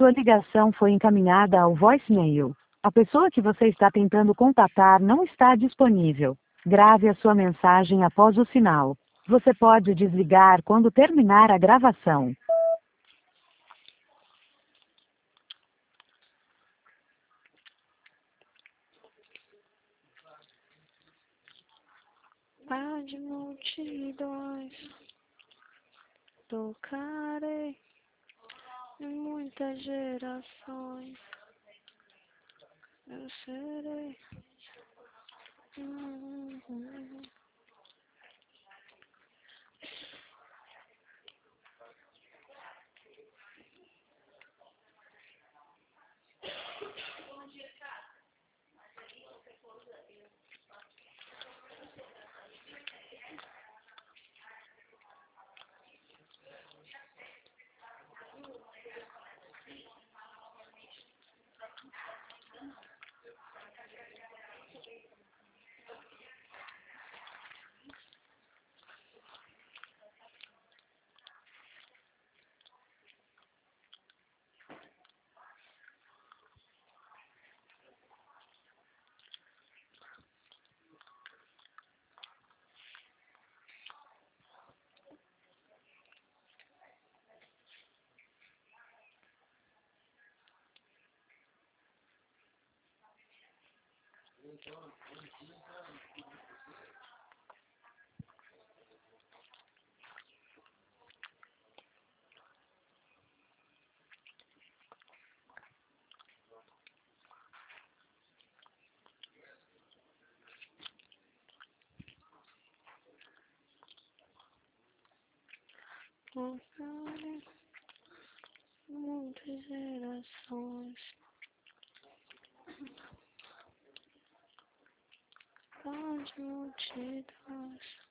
Sua ligação foi encaminhada ao voicemail. A pessoa que você está tentando contatar não está disponível. Grave a sua mensagem após o sinal. Você pode desligar quando terminar a gravação. Par de multidões, tocarei em muitas gerações, eu serei. Tocarei em muitas gerações, par de multidões.